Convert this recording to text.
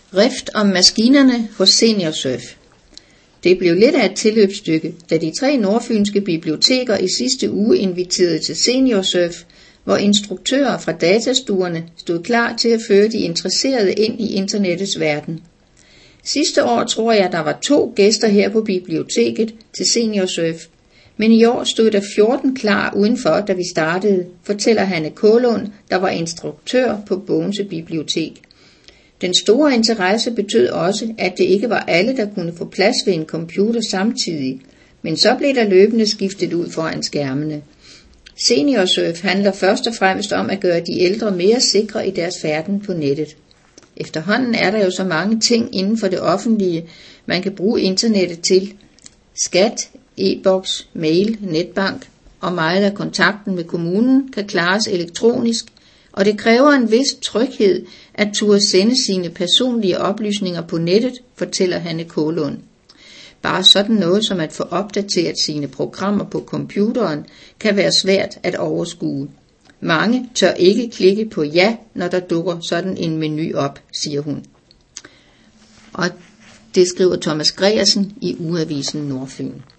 Rift om maskinerne hos Seniorsurf. Det blev lidt af et tilløbsstykke, da de 3 nordfynske biblioteker i sidste uge inviterede til Seniorsurf, hvor instruktører fra datastuerne stod klar til at føre de interesserede ind i internettets verden. Sidste år tror jeg, der var 2 gæster her på biblioteket til Seniorsurf, men i år stod der 14 klar udenfor, da vi startede, fortæller Hanne Kålund, der var instruktør på Bogense Bibliotek. Den store interesse betød også, at det ikke var alle, der kunne få plads ved en computer samtidig, men så blev der løbende skiftet ud foran skærmene. Seniorsurf handler først og fremmest om at gøre de ældre mere sikre i deres færden på nettet. Efterhånden er der jo så mange ting inden for det offentlige, man kan bruge internettet til. Skat, e-boks, mail, netbank og meget af kontakten med kommunen kan klares elektronisk, og det kræver en vis tryghed at turde sende sine personlige oplysninger på nettet, fortæller Hanne Kålund. Bare sådan noget som at få opdateret sine programmer på computeren kan være svært at overskue. Mange tør ikke klikke på ja, når der dukker sådan en menu op, siger hun. Og det skriver Thomas Gregersen i Ugeavisen Nordfyn.